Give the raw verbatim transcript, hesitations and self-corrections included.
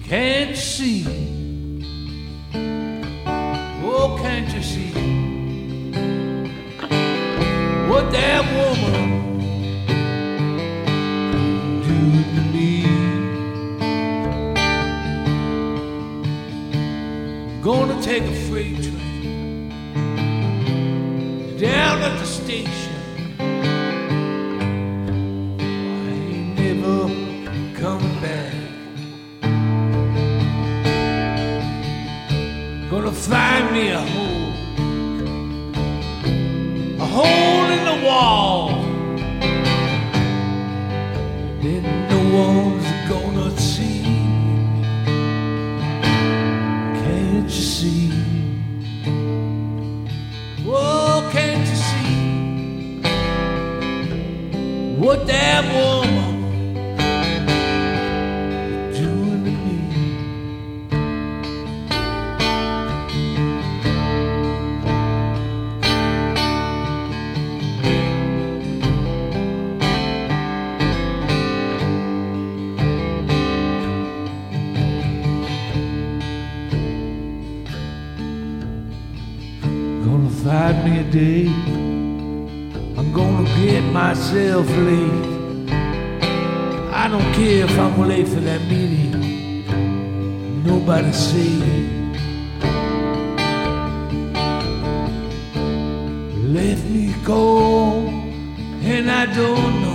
Can't you see? Oh, can't you see what that woman do to me? Gonna take a freight train down at the station. I ain't never coming back. Gonna find me a hole, a hole in the wall. Then no one's gonna see. Can't you see? Oh, can't you see what that woman is doing to me? Gonna find me a day, I'm gonna get myself late. I don't care if I'm late for that meeting, nobody say. Let me go, and I don't know